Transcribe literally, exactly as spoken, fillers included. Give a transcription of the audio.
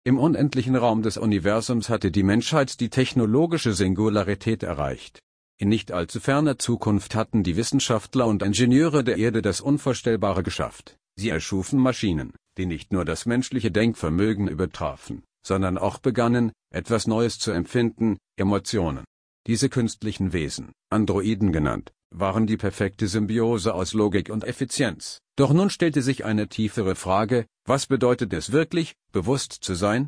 Im unendlichen Raum des Universums hatte die Menschheit die technologische Singularität erreicht. In nicht allzu ferner Zukunft hatten die Wissenschaftler und Ingenieure der Erde das Unvorstellbare geschafft. Sie erschufen Maschinen, die nicht nur das menschliche Denkvermögen übertrafen, sondern auch begannen, etwas Neues zu empfinden, Emotionen. Diese künstlichen Wesen, Androiden genannt, waren die perfekte Symbiose aus Logik und Effizienz. Doch nun stellte sich eine tiefere Frage: Was bedeutet es wirklich, bewusst zu sein?